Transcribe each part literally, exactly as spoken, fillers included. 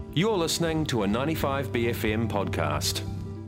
You're listening to a ninety-five B F M podcast.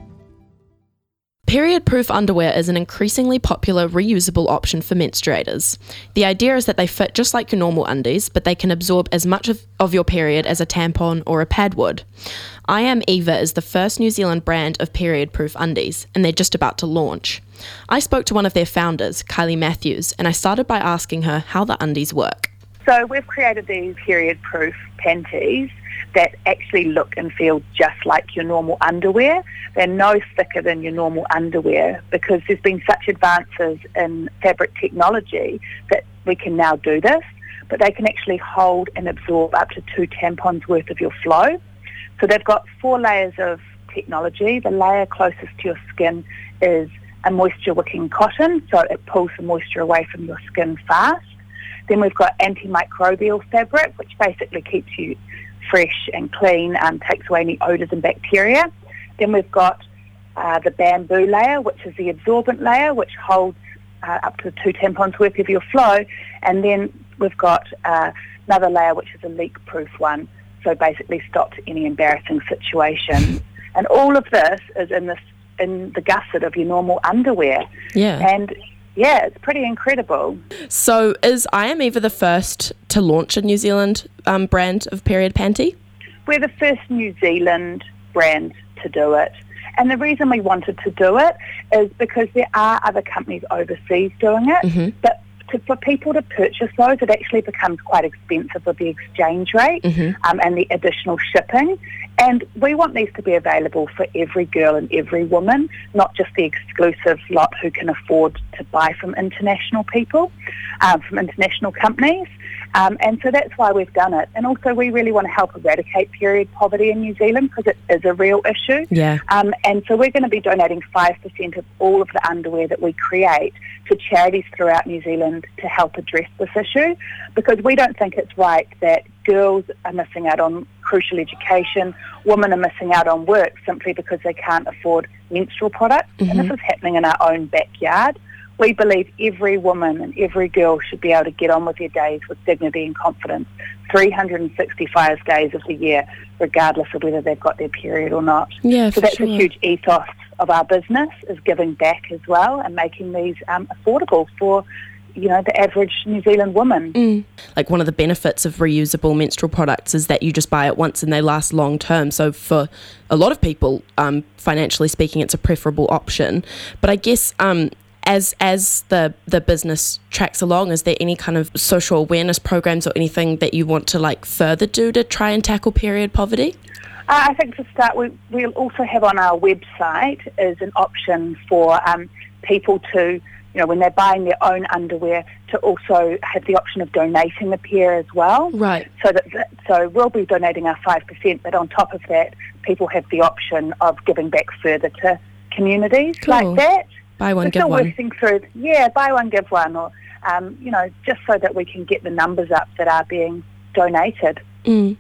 Period-proof underwear is an increasingly popular reusable option for menstruators. The idea is that they fit just like your normal undies, but they can absorb as much of, of your period as a tampon or a pad would. I Am Eva is the first New Zealand brand of period-proof undies, and they're just about to launch. I spoke to one of their founders, Kylie Matthews, and I started by asking her how the undies work. So we've created these period-proof panties that actually look and feel just like your normal underwear. They're no thicker than your normal underwear because there's been such advances in fabric technology that we can now do this, but they can actually hold and absorb up to two tampons worth of your flow. So they've got four layers of technology. The layer closest to your skin is a moisture-wicking cotton, so it pulls the moisture away from your skin fast. Then we've got antimicrobial fabric, which basically keeps you fresh and clean, um, takes away any odours and bacteria. Then we've got uh, the bamboo layer, which is the absorbent layer, which holds uh, up to two tampons worth of your flow. And then we've got uh, another layer, which is a leak-proof one, so basically stops any embarrassing situations. And all of this is in this in the gusset of your normal underwear. Yeah. And yeah, it's pretty incredible. So is I Am Eva the first to launch a New Zealand um, brand of period panty? We're the first New Zealand brand to do it. And the reason we wanted to do it is because there are other companies overseas doing it, mm-hmm. but to, for people to purchase those, it actually becomes quite expensive with the exchange rate mm-hmm. um, and the additional shipping. And we want these to be available for every girl and every woman, not just the exclusive lot who can afford to buy from international people, um, from international companies. Um, and so that's why we've done it. And also we really want to help eradicate period poverty in New Zealand because it is a real issue. Yeah. Um, and so we're going to be donating five percent of all of the underwear that we create to charities throughout New Zealand to help address this issue, because we don't think it's right that girls are missing out on crucial education, women are missing out on work simply because they can't afford menstrual products. Mm-hmm. And this is happening in our own backyard. We believe every woman and every girl should be able to get on with their days with dignity and confidence, three hundred sixty-five days of the year, regardless of whether they've got their period or not. Yeah, so for that's sure. a huge ethos of our business, is giving back as well and making these um, affordable for, you know, the average New Zealand woman. Mm. Like one of the benefits of reusable menstrual products is that you just buy it once and they last long term. So for a lot of people, um, financially speaking, it's a preferable option. But I guess um, as as the the business tracks along, is there any kind of social awareness programs or anything that you want to like further do to try and tackle period poverty? Uh, I think to start, we, we'll also have on our website is an option for um, people to, you know, when they're buying their own underwear, to also have the option of donating a pair as well. Right. So that, that so we'll be donating our five percent, but on top of that, people have the option of giving back further to communities Cool. like that. Buy one, We're give still one. working through, yeah, buy one, give one, or um, you know, just so that we can get the numbers up that are being donated. Mm.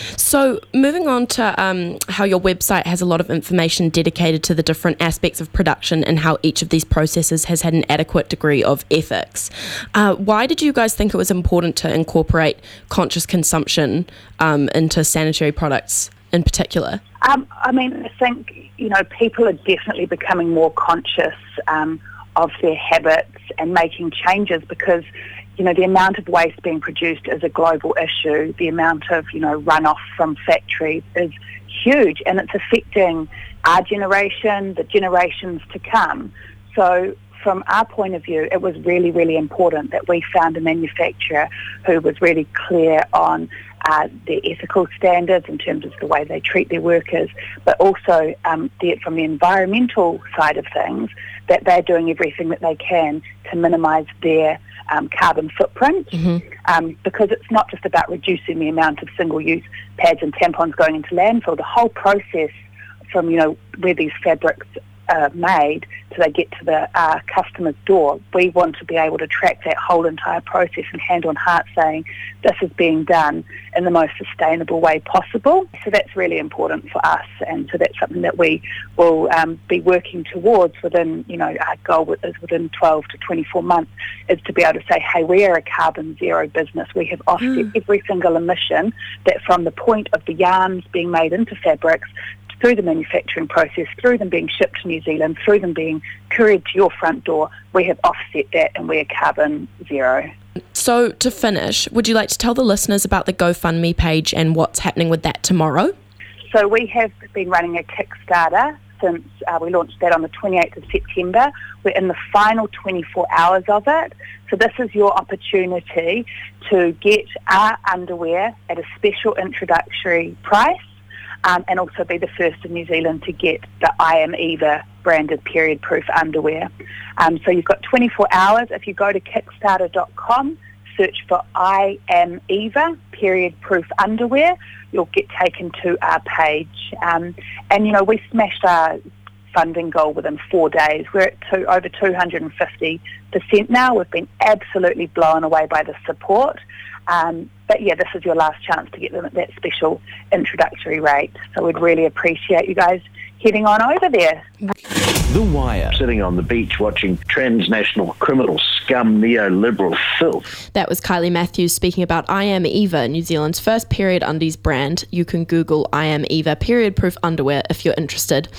So moving on to um, how your website has a lot of information dedicated to the different aspects of production and how each of these processes has had an adequate degree of ethics. Uh, why did you guys think it was important to incorporate conscious consumption um, into sanitary products in particular? Um, I mean, I think, you know, people are definitely becoming more conscious um, of their habits and making changes because, you know, the amount of waste being produced is a global issue. The amount of, you know, runoff from factories is huge, and it's affecting our generation, the generations to come. So from our point of view, it was really, really important that we found a manufacturer who was really clear on uh, their ethical standards in terms of the way they treat their workers, but also um, the, from the environmental side of things, that they're doing everything that they can to minimise their um, carbon footprint, mm-hmm. um, because it's not just about reducing the amount of single-use pads and tampons going into landfill. The whole process from, you know, where these fabrics are made till they get to the uh, customer's door. We want to be able to track that whole entire process and hand on heart saying this is being done in the most sustainable way possible. So that's really important for us, and so that's something that we will um, be working towards within, you know, our goal is within twelve to twenty-four months, is to be able to say, hey, we are a carbon zero business. We have offset mm. every single emission that from the point of the yarns being made into fabrics, through the manufacturing process, through them being shipped to New Zealand, through them being couriered to your front door, we have offset that and we're carbon zero. So to finish, would you like to tell the listeners about the GoFundMe page and what's happening with that tomorrow? So we have been running a Kickstarter since uh, we launched that on the twenty-eighth of September. We're in the final twenty-four hours of it. So this is your opportunity to get our underwear at a special introductory price. Um, and also be the first in New Zealand to get the I Am Eva branded period-proof underwear. Um, so you've got twenty-four hours. If you go to kickstarter dot com, search for I Am Eva period-proof underwear, you'll get taken to our page. Um, and, you know, we smashed our funding goal within four days. We're at two, over two hundred fifty percent now. We've been absolutely blown away by the support. Um, but yeah, this is your last chance to get them at that special introductory rate. So we'd really appreciate you guys heading on over there. The Wire. Sitting on the beach watching transnational criminal scum, neoliberal filth. That was Kylie Matthews speaking about I Am Eva, New Zealand's first period undies brand. You can Google I Am Eva period proof underwear if you're interested.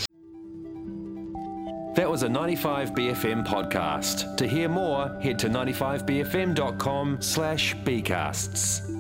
That was a ninety-five B F M podcast. To hear more, head to ninety-five b f m dot com slash bcasts.